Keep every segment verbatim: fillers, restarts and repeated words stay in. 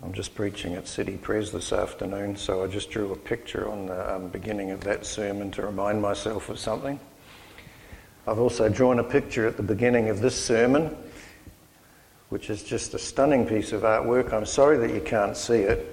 I'm just preaching at City Pres this afternoon, so I just drew a picture on the um, beginning of that sermon to remind myself of something. I've also drawn a picture at the beginning of this sermon, which is just a stunning piece of artwork. I'm sorry that you can't see it.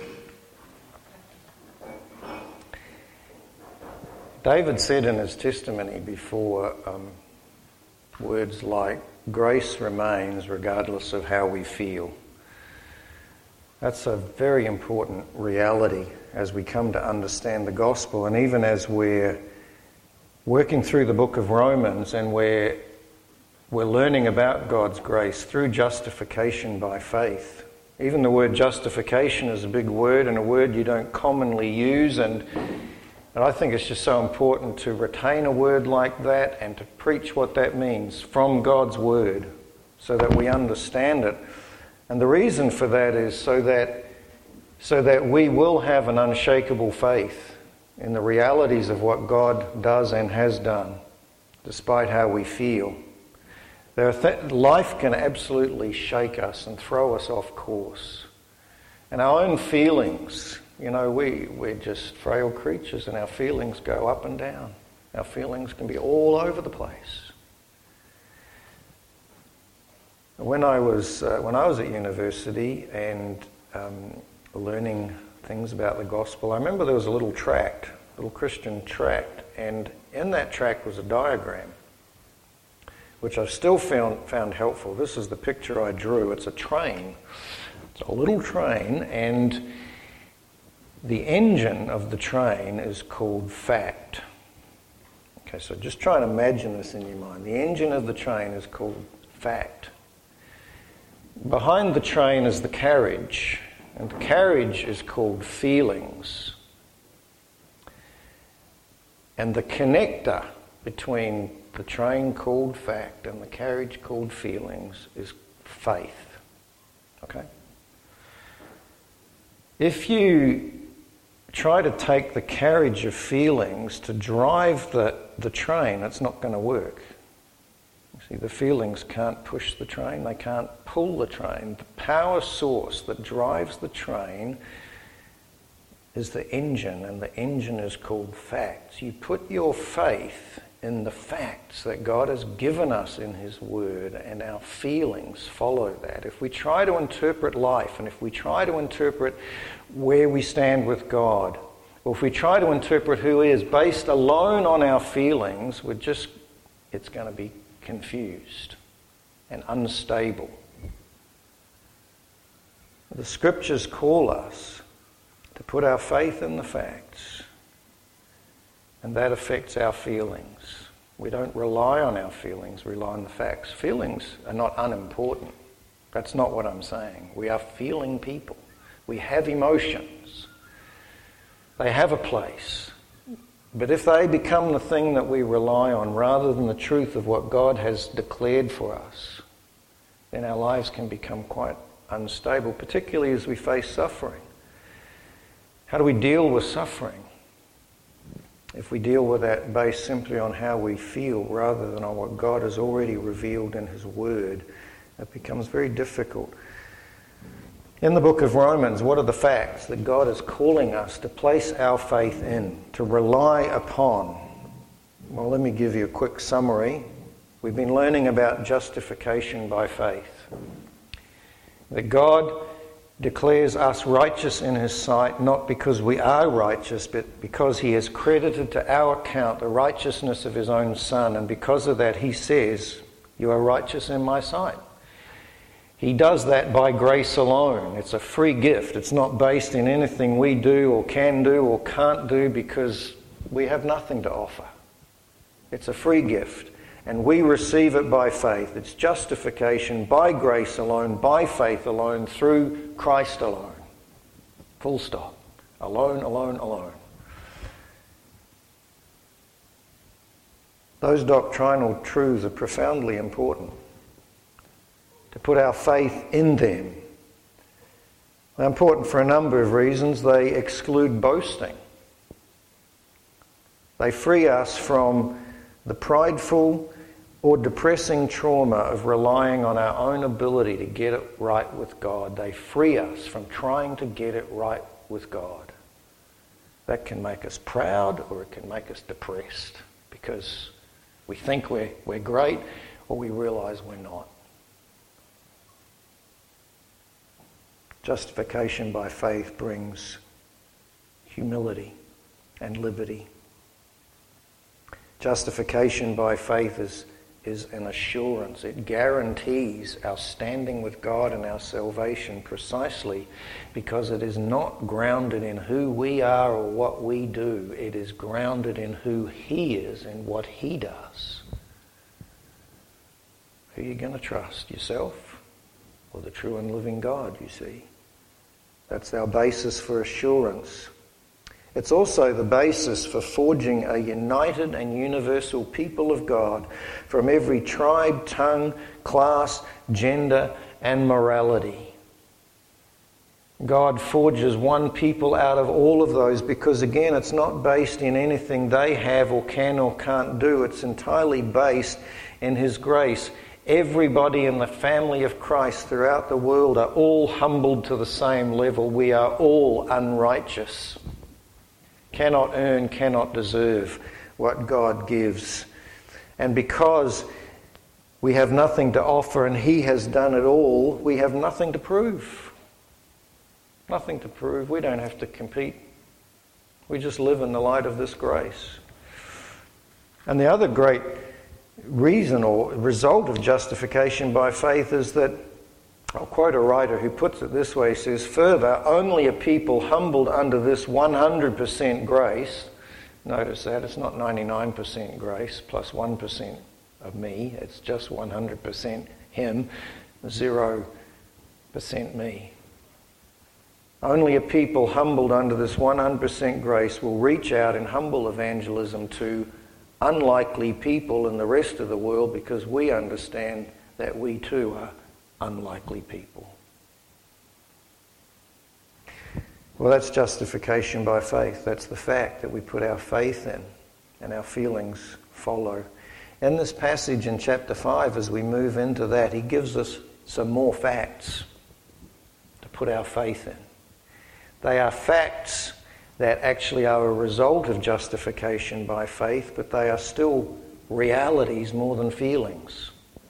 David said in his testimony before um, words like, "Grace remains regardless of how we feel." That's a very important reality as we come to understand the gospel, and even as we're working through the book of Romans and we're, we're learning about God's grace through justification by faith. Even the word justification is a big word and a word you don't commonly use, and And I think it's just so important to retain a word like that and to preach what that means from God's word so that we understand it. And the reason for that is so that so that we will have an unshakable faith in the realities of what God does and has done, despite how we feel. There are th- life can absolutely shake us and throw us off course. And our own feelings, you know, we, we're just frail creatures and our feelings go up and down. Our feelings can be all over the place. When I was uh, when I was at university and um, learning things about the gospel, I remember there was a little tract, a little Christian tract, and in that tract was a diagram, which I've still found, found helpful. This is the picture I drew. It's a train. It's a little train, and the engine of the train is called fact. Okay, so just try and imagine this in your mind. The engine of the train is called fact. Behind the train is the carriage, and the carriage is called feelings. And the connector between the train called fact and the carriage called feelings is faith. Okay? If you try to take the carriage of feelings to drive the, the train, it's not going to work. You see, the feelings can't push the train, they can't pull the train. The power source that drives the train is the engine, and the engine is called facts. You put your faith in the facts that God has given us in His Word, and our feelings follow that. If we try to interpret life, and if we try to interpret where we stand with God, or if we try to interpret who He is based alone on our feelings, we're just, it's going to be confused and unstable. The Scriptures call us to put our faith in the facts, and that affects our feelings. We don't rely on our feelings, we rely on the facts. Feelings are not unimportant. That's not what I'm saying. We are feeling people. We have emotions. They have a place. But if they become the thing that we rely on rather than the truth of what God has declared for us, then our lives can become quite unstable, particularly as we face suffering. How do we deal with suffering? If we deal with that based simply on how we feel rather than on what God has already revealed in His Word, it becomes very difficult. In the book of Romans, what are the facts that God is calling us to place our faith in, to rely upon? Well, let me give you a quick summary. We've been learning about justification by faith. That God declares us righteous in His sight, not because we are righteous, but because He has credited to our account the righteousness of His own Son, and because of that He says, "You are righteous in my sight." He does that by grace alone. It's a free gift. It's not based in anything we do or can do or can't do, because we have nothing to offer. It's a free gift, and we receive it by faith. It's justification by grace alone, by faith alone, through Christ alone. Full stop. Alone, alone, alone. Those doctrinal truths are profoundly important, to put our faith in them. They're important for a number of reasons. They exclude boasting. They free us from the prideful or depressing trauma of relying on our own ability to get it right with God. They free us from trying to get it right with God. That can make us proud, or it can make us depressed because we think we're, we're great, or we realise we're not. Justification by faith brings humility and liberty. Justification by faith is, is an assurance. It guarantees our standing with God and our salvation precisely because it is not grounded in who we are or what we do. It is grounded in who He is and what He does. Who are you going to trust? Yourself or the true and living God, you see? That's our basis for assurance. It's also the basis for forging a united and universal people of God from every tribe, tongue, class, gender, and morality. God forges one people out of all of those because, again, it's not based in anything they have or can or can't do. It's entirely based in His grace. Everybody in the family of Christ throughout the world are all humbled to the same level. We are all unrighteous. Cannot earn, cannot deserve what God gives. And because we have nothing to offer and He has done it all, we have nothing to prove. Nothing to prove. We don't have to compete. We just live in the light of this grace. And the other great reason or result of justification by faith is that, I'll quote a writer who puts it this way, he says, "Further, only a people humbled under this one hundred percent grace," notice that, it's not ninety-nine percent grace plus one percent of me, it's just one hundred percent Him, zero percent me. Only a people humbled under this one hundred percent grace will reach out in humble evangelism to unlikely people in the rest of the world because we understand that we too are unlikely people. Well, that's justification by faith. That's the fact that we put our faith in and our feelings follow. In this passage in chapter five, as we move into that, he gives us some more facts to put our faith in. They are facts that actually are a result of justification by faith, but they are still realities more than feelings.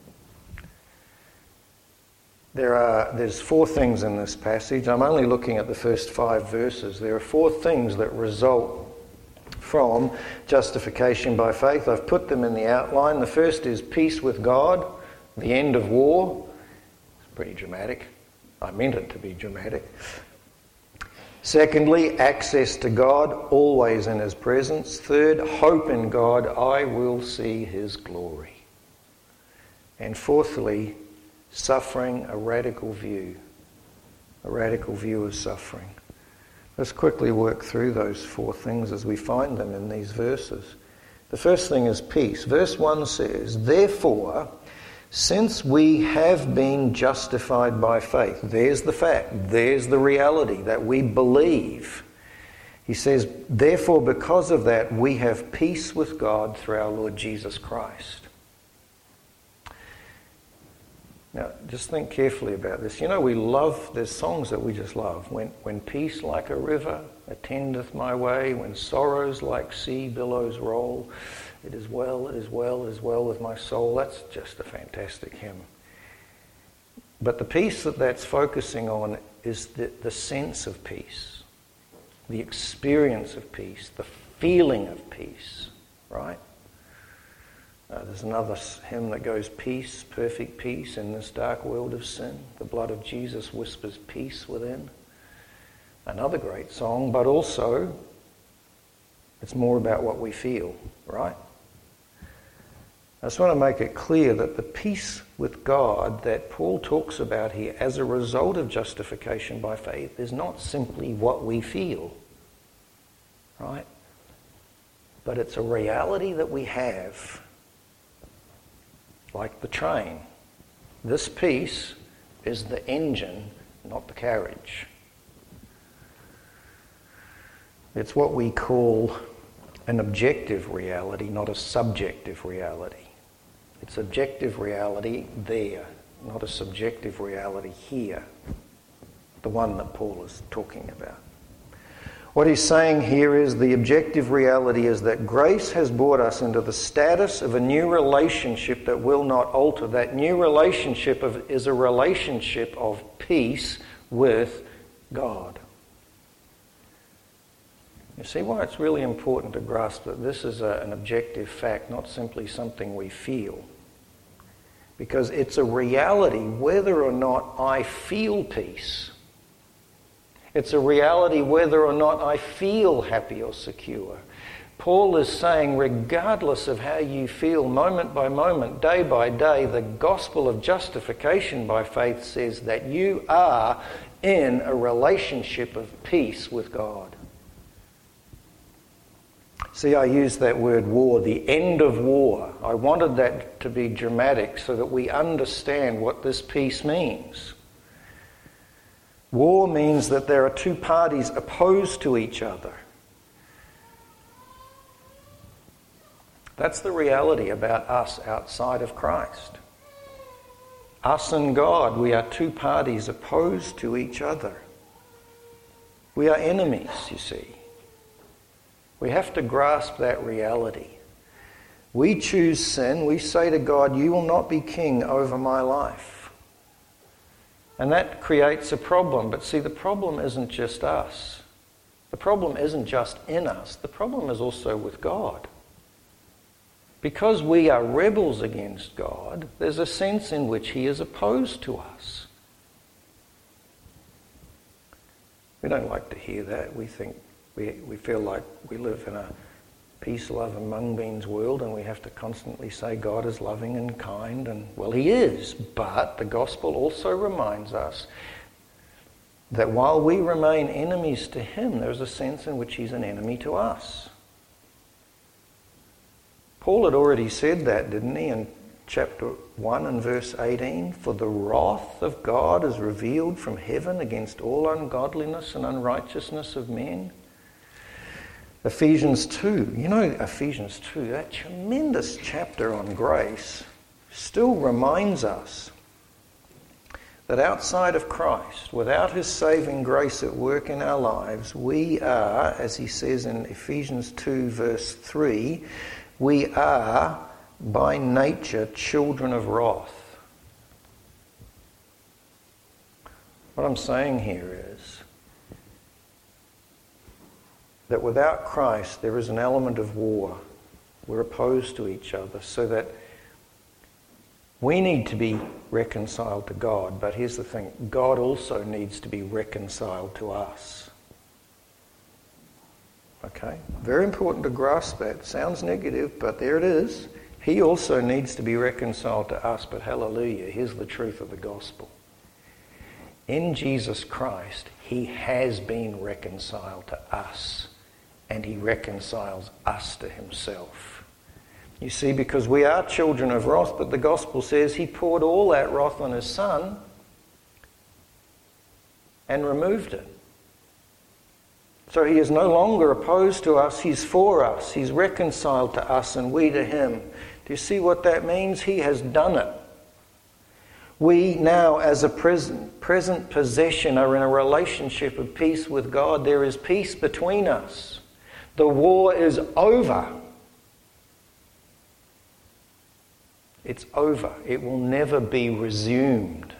There are, there's four things in this passage. I'm only looking at the first five verses. There are four things that result from justification by faith. I've put them in the outline. The first is peace with God, the end of war. It's pretty dramatic. I meant it to be dramatic. Secondly, access to God, always in His presence. Third, hope in God, I will see His glory. And fourthly, suffering, a radical view. A radical view of suffering. Let's quickly work through those four things as we find them in these verses. The first thing is peace. Verse one says, "Therefore, since we have been justified by faith," there's the fact, there's the reality that we believe. He says, "Therefore, because of that, we have peace with God through our Lord Jesus Christ." Now, just think carefully about this. You know, we love, there's songs that we just love. When, when peace like a river attendeth my way, when sorrows like sea billows roll, it is well, it is well, it is well with my soul. That's just a fantastic hymn. But the peace that that's focusing on is the, the sense of peace, the experience of peace, the feeling of peace, right? Uh, there's another hymn that goes, "Peace, perfect peace in this dark world of sin. The blood of Jesus whispers peace within." Another great song, but also it's more about what we feel, right? I just want to make it clear that the peace with God that Paul talks about here as a result of justification by faith is not simply what we feel, right? But it's a reality that we have. Like the train. This peace is the engine, not the carriage. It's what we call an objective reality, not a subjective reality. It's objective reality there, not a subjective reality here, the one that Paul is talking about. What he's saying here is the objective reality is that grace has brought us into the status of a new relationship that will not alter. That new relationship of, is a relationship of peace with God. You see why it's really important to grasp that this is a, an objective fact, not simply something we feel. Because it's a reality whether or not I feel peace. It's a reality whether or not I feel happy or secure. Paul is saying, regardless of how you feel, moment by moment, day by day, the gospel of justification by faith says that you are in a relationship of peace with God. See, I used that word war, the end of war. I wanted that to be dramatic so that we understand what this peace means. War means that there are two parties opposed to each other. That's the reality about us outside of Christ. Us and God, we are two parties opposed to each other. We are enemies, you see. We have to grasp that reality. We choose sin. We say to God, you will not be king over my life. And that creates a problem. But see, the problem isn't just us. The problem isn't just in us. The problem is also with God. Because we are rebels against God, there's a sense in which he is opposed to us. We don't like to hear that. We think, we, we feel like we live in a peace, love and mung beans world, and we have to constantly say God is loving and kind, and well, he is. But the gospel also reminds us that while we remain enemies to him, there's a sense in which he's an enemy to us. Paul had already said that, didn't he, in chapter one and verse eighteen? For the wrath of God is revealed from heaven against all ungodliness and unrighteousness of men. Ephesians two, you know Ephesians two, that tremendous chapter on grace, still reminds us that outside of Christ, without his saving grace at work in our lives, we are, as he says in Ephesians two verse three, we are by nature children of wrath. What I'm saying here is that without Christ there is an element of war. We're opposed to each other, so that we need to be reconciled to God. But here's the thing, God also needs to be reconciled to us. Okay? Very important to grasp that. Sounds negative, but there it is. He also needs to be reconciled to us, but hallelujah, here's the truth of the gospel. In Jesus Christ, he has been reconciled to us. And he reconciles us to himself. You see, because we are children of wrath, but the gospel says he poured all that wrath on his son and removed it. So he is no longer opposed to us, he's for us, he's reconciled to us and we to him. Do you see what that means? He has done it. We now, as a present, present possession, are in a relationship of peace with God. There is peace between us. The war is over. It's over. It will never be resumed.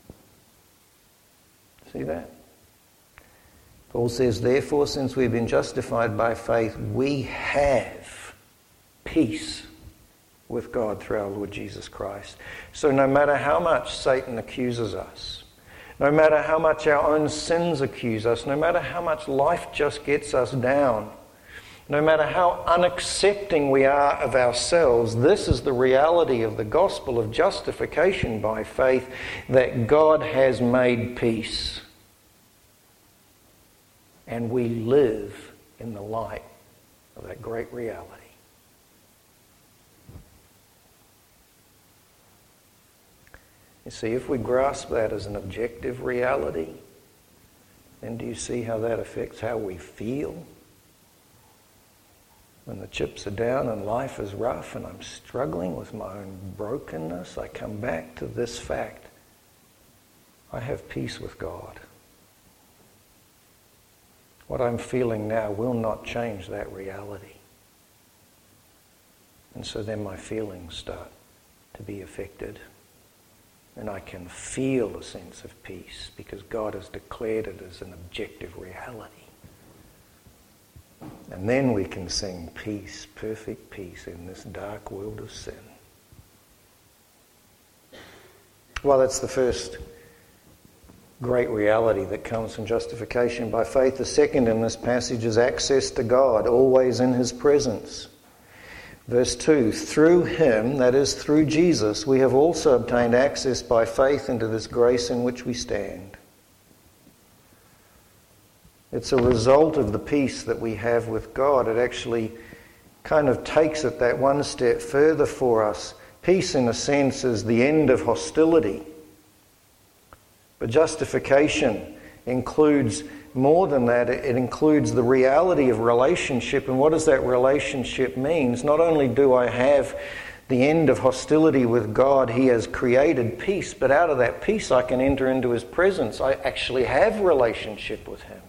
See that? Paul says, therefore, since we've been justified by faith, we have peace with God through our Lord Jesus Christ. So no matter how much Satan accuses us, no matter how much our own sins accuse us, no matter how much life just gets us down, no matter how unaccepting we are of ourselves, this is the reality of the gospel of justification by faith, that God has made peace. And we live in the light of that great reality. You see, if we grasp that as an objective reality, then do you see how that affects how we feel? When the chips are down and life is rough and I'm struggling with my own brokenness, I come back to this fact. I have peace with God. What I'm feeling now will not change that reality. And so then my feelings start to be affected. And I can feel a sense of peace because God has declared it as an objective reality. And then we can sing peace, perfect peace in this dark world of sin. Well, that's the first great reality that comes from justification by faith. The second in this passage is access to God, always in his presence. Verse two, through him, that is through Jesus, we have also obtained access by faith into this grace in which we stand. It's a result of the peace that we have with God. It actually kind of takes it that one step further for us. Peace, in a sense, is the end of hostility. But justification includes more than that. It includes the reality of relationship. And what does that relationship mean? Not only do I have the end of hostility with God, he has created peace, but out of that peace I can enter into his presence. I actually have relationship with him.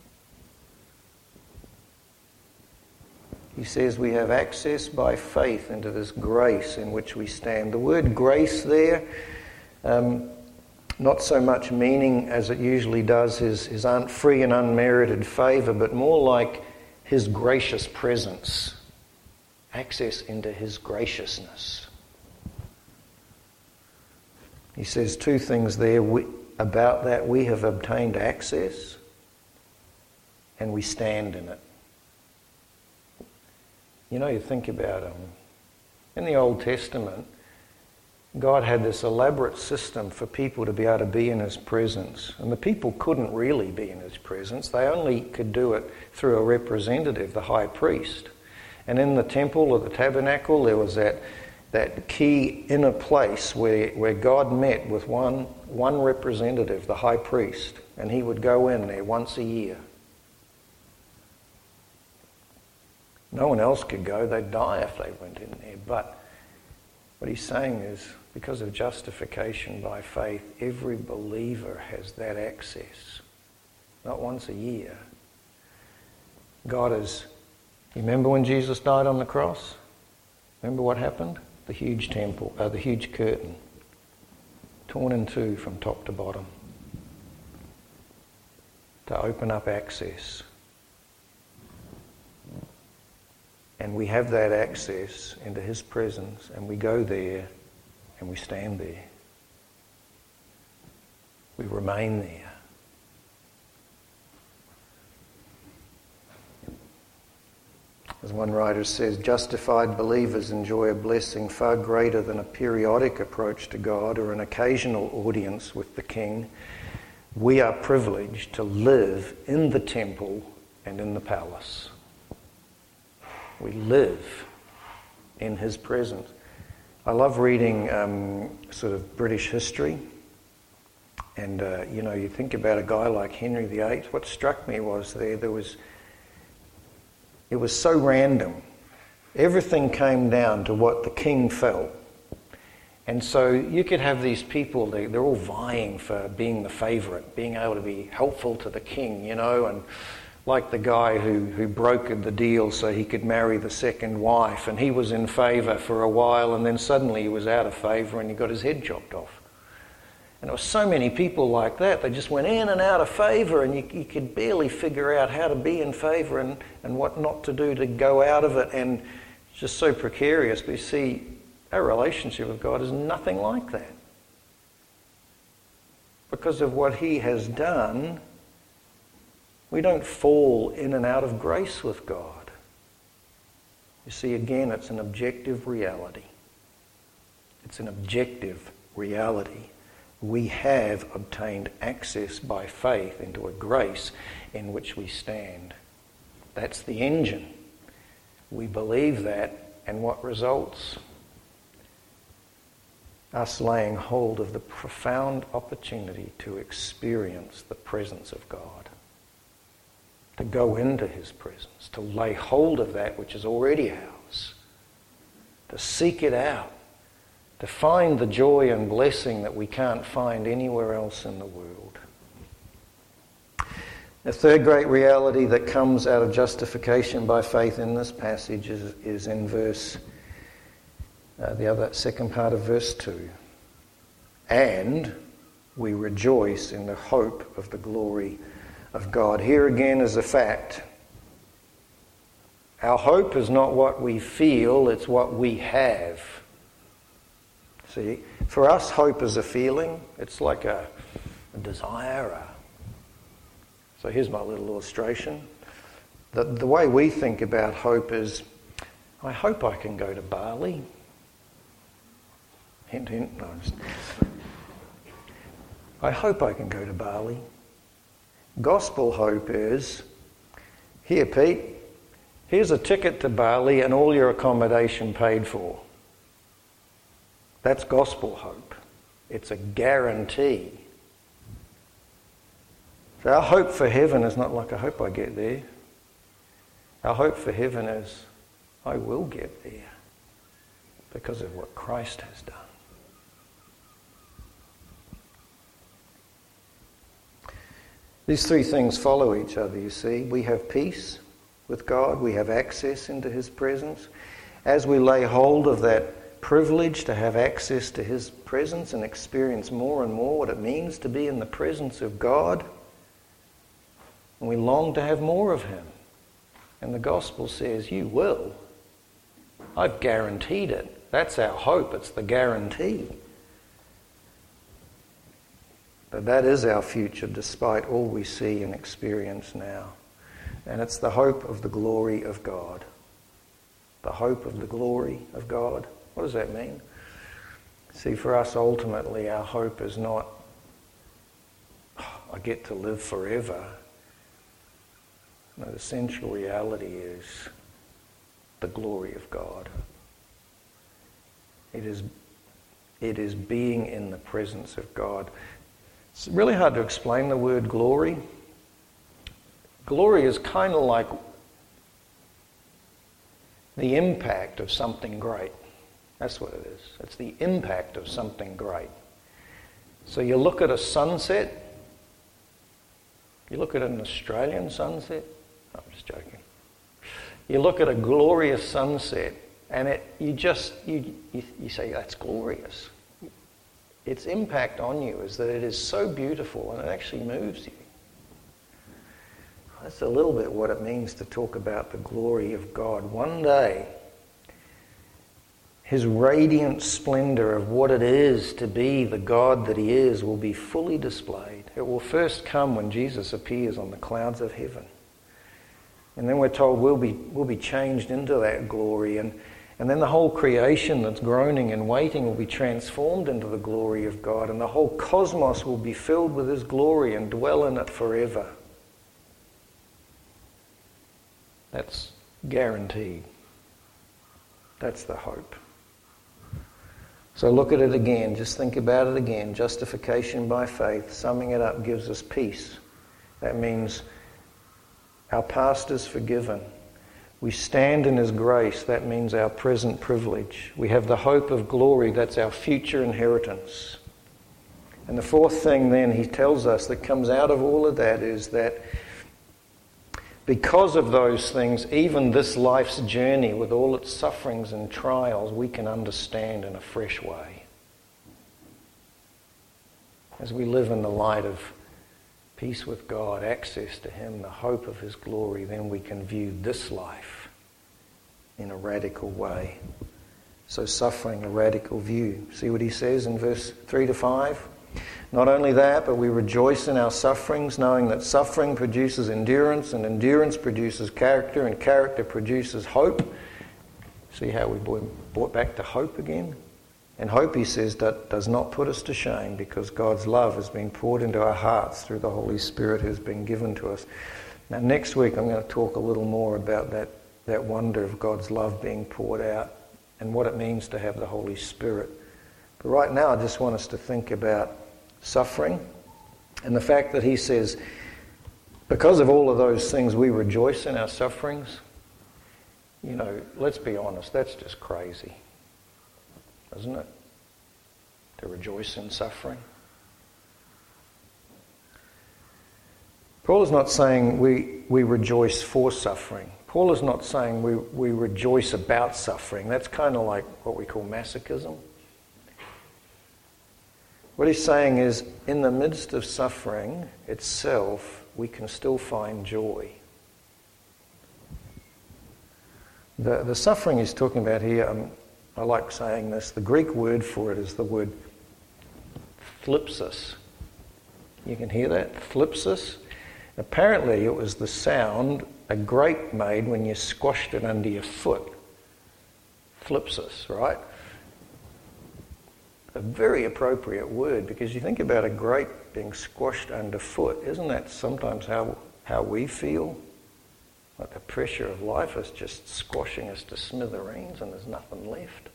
He says we have access by faith into this grace in which we stand. The word grace there, um, not so much meaning as it usually does his, his free and unmerited favour, but more like his gracious presence. Access into his graciousness. He says two things there we, about that. We have obtained access and we stand in it. You know, you think about it. In the Old Testament, God had this elaborate system for people to be able to be in his presence. And the people couldn't really be in his presence. They only could do it through a representative, the high priest. And in the temple or the tabernacle, there was that, that key inner place where, where God met with one, one representative, the high priest. And he would go in there once a year. No one else could go. They'd die if they went in there. But what he's saying is, because of justification by faith, every believer has that access. Not once a year. God is... You remember when Jesus died on the cross? Remember what happened? The huge temple, uh, the huge curtain, torn in two from top to bottom, to open up access. And we have that access into his presence, and we go there and we stand there. We remain there. As one writer says, justified believers enjoy a blessing far greater than a periodic approach to God or an occasional audience with the King. We are privileged to live in the temple and in the palace. We live in his presence. I love reading um, sort of British history. And, uh, you know, you think about a guy like Henry the Eighth. What struck me was there, there was... It was so random. Everything came down to what the king felt. And so you could have these people, they, they're all vying for being the favourite, being able to be helpful to the king, you know, and like the guy who, who brokered the deal so he could marry the second wife, and he was in favour for a while, and then suddenly he was out of favour and he got his head chopped off. And there were so many people like that. They just went in and out of favour, and you, you could barely figure out how to be in favour and, and what not to do to go out of it. And it's just so precarious. But you see, our relationship with God is nothing like that. Because of what he has done, we don't fall in and out of grace with God. You see, again, it's an objective reality. It's an objective reality. We have obtained access by faith into a grace in which we stand. That's the engine. We believe that, and what results? Us laying hold of the profound opportunity to experience the presence of God. to go into his presence, to lay hold of that which is already ours, to seek it out, to find the joy and blessing that we can't find anywhere else in the world. The third great reality that comes out of justification by faith in this passage is, is in verse, uh, the other second part of verse two. And we rejoice in the hope of the glory of God. Here again is a fact. Our hope is not what we feel, it's what we have. See, for us, hope is a feeling. It's like a, a desire. A... So here's my little illustration. The, the way we think about hope is, I hope I can go to Bali. Hint, hint. No, just... I hope I can go to Bali. Gospel hope is, here Pete, here's a ticket to Bali and all your accommodation paid for. That's gospel hope. It's a guarantee. So our hope for heaven is not like, I hope I get there. Our hope for heaven is, I will get there because of what Christ has done. These three things follow each other, you see. We have peace with God. We have access into his presence. As we lay hold of that privilege to have access to his presence and experience more and more what it means to be in the presence of God, and we long to have more of him. And the gospel says, you will. I've guaranteed it. That's our hope. It's the guarantee. But that is our future despite all we see and experience now. And it's the hope of the glory of God. The hope of the glory of God. What does that mean? See, for us ultimately our hope is not, oh, I get to live forever. No, the essential reality is the glory of God. It is, it is being in the presence of God. It's really hard to explain the word glory. Glory is kind of like the impact of something great. That's what it is. It's the impact of something great. So you look at a sunset. You look at an Australian sunset. No, I'm just joking. You look at a glorious sunset and it, you just, you, you, you say, that's glorious. Its impact on you is that it is so beautiful and it actually moves you. That's a little bit what it means to talk about the glory of God. One day, his radiant splendor of what it is to be the God that he is will be fully displayed. It will first come when Jesus appears on the clouds of heaven. And then we're told we'll be, we'll be changed into that glory. And, and then the whole creation that's groaning and waiting will be transformed into the glory of God. And the whole cosmos will be filled with his glory and dwell in it forever. That's guaranteed. That's the hope. So look at it again. Just think about it again. Justification by faith, summing it up, gives us peace. That means our past is forgiven. We stand in his grace. That means our present privilege. We have the hope of glory. That's our future inheritance. And the fourth thing then he tells us that comes out of all of that is that because of those things, even this life's journey with all its sufferings and trials, we can understand in a fresh way. As we live in the light of peace with God, access to him, the hope of his glory, then we can view this life in a radical way. So suffering, a radical view. See what he says in verse three to five? Not only that, but we rejoice in our sufferings, knowing that suffering produces endurance, and endurance produces character, and character produces hope. See how we brought back to hope again? And hope, he says, that does not put us to shame, because God's love has been poured into our hearts through the Holy Spirit who has been given to us. Now next week I'm going to talk a little more about that, that wonder of God's love being poured out and what it means to have the Holy Spirit. But right now I just want us to think about suffering and the fact that he says Because of all of those things, we rejoice in our sufferings. You know, let's be honest, that's just crazy, isn't it? To rejoice in suffering. Paul is not saying we, we rejoice for suffering. Paul is not saying we, we rejoice about suffering. That's kind of like what we call masochism. What he's saying is, in the midst of suffering itself, we can still find joy. The, the suffering he's talking about here, um, I like saying this, the Greek word for it is the word thlipsis. You can hear that? Thlipsis. Apparently it was the sound a grape made when you squashed it under your foot. Thlipsis, right? A very appropriate word, because you think about a grape being squashed underfoot. Isn't that sometimes how, how we feel? Like the pressure of life is just squashing us to smithereens and there's nothing left.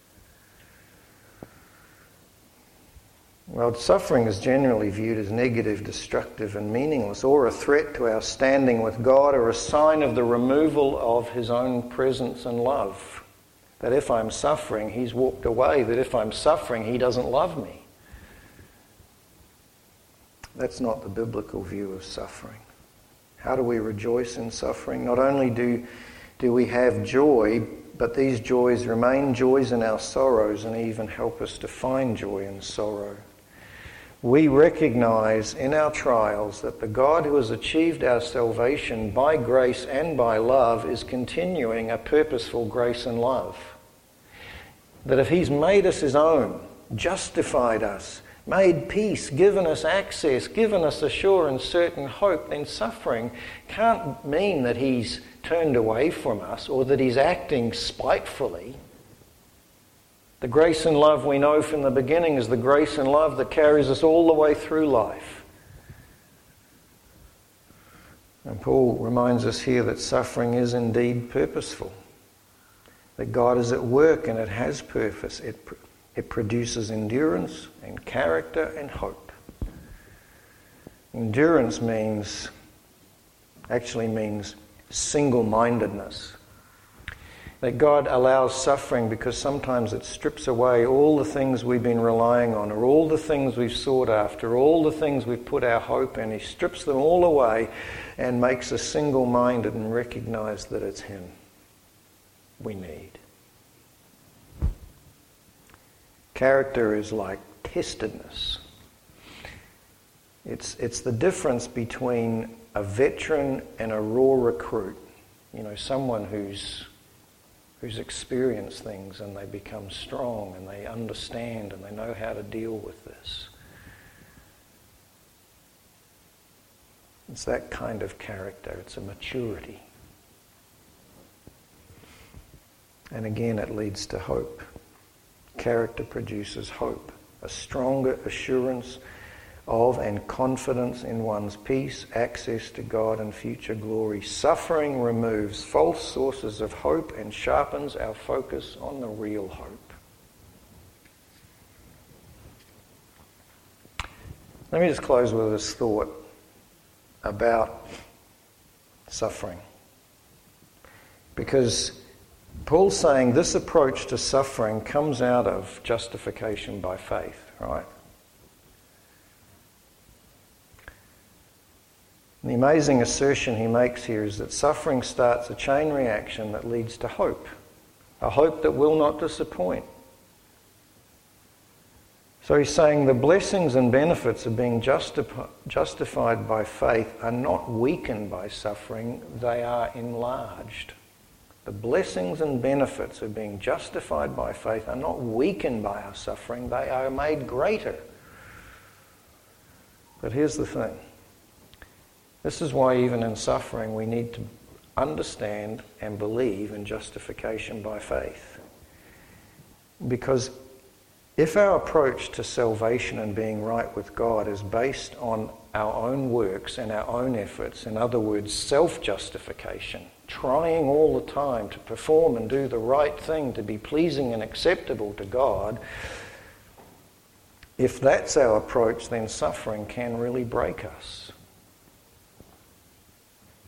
Well, suffering is generally viewed as negative, destructive and meaningless, or a threat to our standing with God, or a sign of the removal of his own presence and love. That if I'm suffering, he's walked away. That if I'm suffering, he doesn't love me. That's not the biblical view of suffering. How do we rejoice in suffering? Not only do, do we have joy, but these joys remain joys in our sorrows and even help us to find joy in sorrow. We recognize in our trials that the God who has achieved our salvation by grace and by love is continuing a purposeful grace and love. That if he's made us his own, justified us, made peace, given us access, given us a sure and certain hope, then suffering can't mean that he's turned away from us or that he's acting spitefully. The grace and love we know from the beginning is the grace and love that carries us all the way through life. And Paul reminds us here that suffering is indeed purposeful. That God is at work and it has purpose. It, it produces endurance and character and hope. Endurance means, actually means single-mindedness. That God allows suffering because sometimes it strips away all the things we've been relying on, or all the things we've sought after, all the things we've put our hope in. He strips them all away and makes us single-minded and recognize that it's him we need. Character is like testedness. It's, it's the difference between a veteran and a raw recruit. You know, someone who's who's experienced things and they become strong and they understand and they know how to deal with this. It's that kind of character. It's a maturity. And again, it leads to hope. Character produces hope, a stronger assurance of and confidence in one's peace, access to God and future glory. Suffering removes false sources of hope and sharpens our focus on the real hope. Let me just close with this thought about suffering. Because Paul's saying this approach to suffering comes out of justification by faith, right? The amazing assertion he makes here is that suffering starts a chain reaction that leads to hope, a hope that will not disappoint. So he's saying the blessings and benefits of being justi- justified by faith are not weakened by suffering, they are enlarged. The blessings and benefits of being justified by faith are not weakened by our suffering, they are made greater. But here's the thing. This is why even in suffering we need to understand and believe in justification by faith. Because if our approach to salvation and being right with God is based on our own works and our own efforts, in other words, self-justification, trying all the time to perform and do the right thing, to be pleasing and acceptable to God, if that's our approach, then suffering can really break us.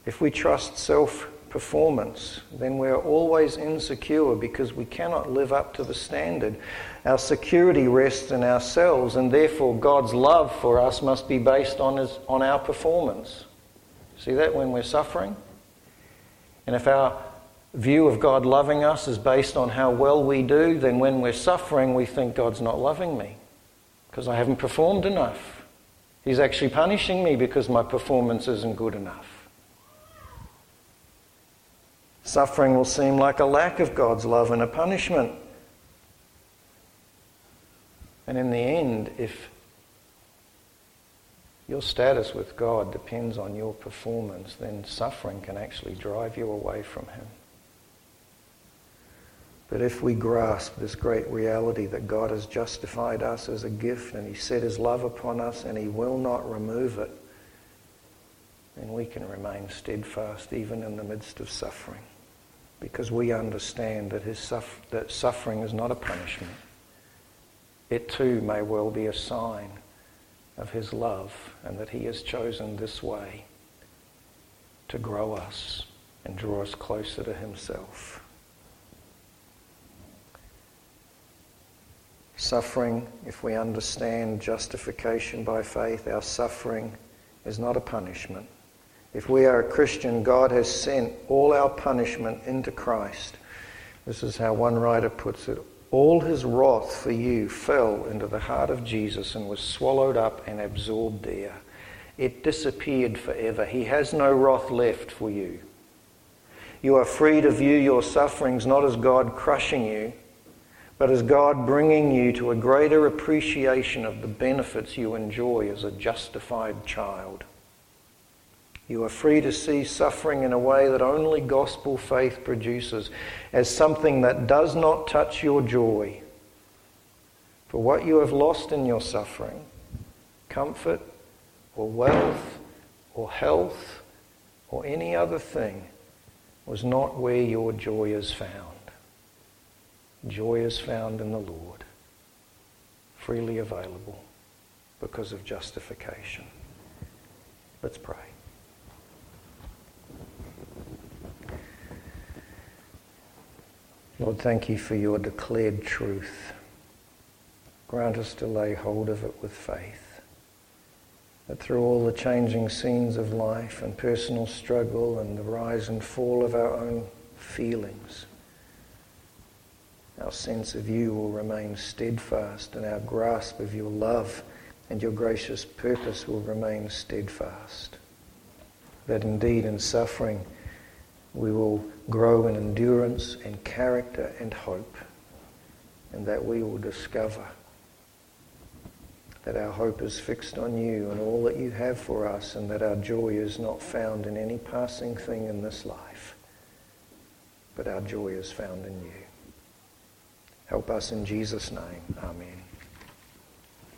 If we trust self-performance, then we're always insecure because we cannot live up to the standard. Our security rests in ourselves, and therefore God's love for us must be based on, his, on our performance. See that when we're suffering? And if our view of God loving us is based on how well we do, then when we're suffering we think God's not loving me because I haven't performed enough. He's actually punishing me because my performance isn't good enough. Suffering will seem like a lack of God's love and a punishment. And in the end, if your status with God depends on your performance, then suffering can actually drive you away from Him. But if we grasp this great reality that God has justified us as a gift and He set His love upon us and He will not remove it, then we can remain steadfast even in the midst of suffering, because we understand that, his suff- that suffering is not a punishment. It too may well be a sign of His love, and that He has chosen this way to grow us and draw us closer to Himself. Suffering, if we understand justification by faith, our suffering is not a punishment. If we are a Christian, God has sent all our punishment into Christ. This is how one writer puts it. All His wrath for you fell into the heart of Jesus and was swallowed up and absorbed there. It disappeared forever. He has no wrath left for you. You are free to view your sufferings not as God crushing you, but as God bringing you to a greater appreciation of the benefits you enjoy as a justified child. You are free to see suffering in a way that only gospel faith produces, as something that does not touch your joy. For what you have lost in your suffering, comfort or wealth or health or any other thing, was not where your joy is found. Joy is found in the Lord, freely available because of justification. Let's pray. Lord, thank you for your declared truth. Grant us to lay hold of it with faith, that through all the changing scenes of life and personal struggle and the rise and fall of our own feelings, our sense of you will remain steadfast, and our grasp of your love and your gracious purpose will remain steadfast. That indeed in suffering we will grow in endurance and character and hope, and that we will discover that our hope is fixed on you and all that you have for us, and that our joy is not found in any passing thing in this life, but our joy is found in you. Help us in Jesus' name. Amen.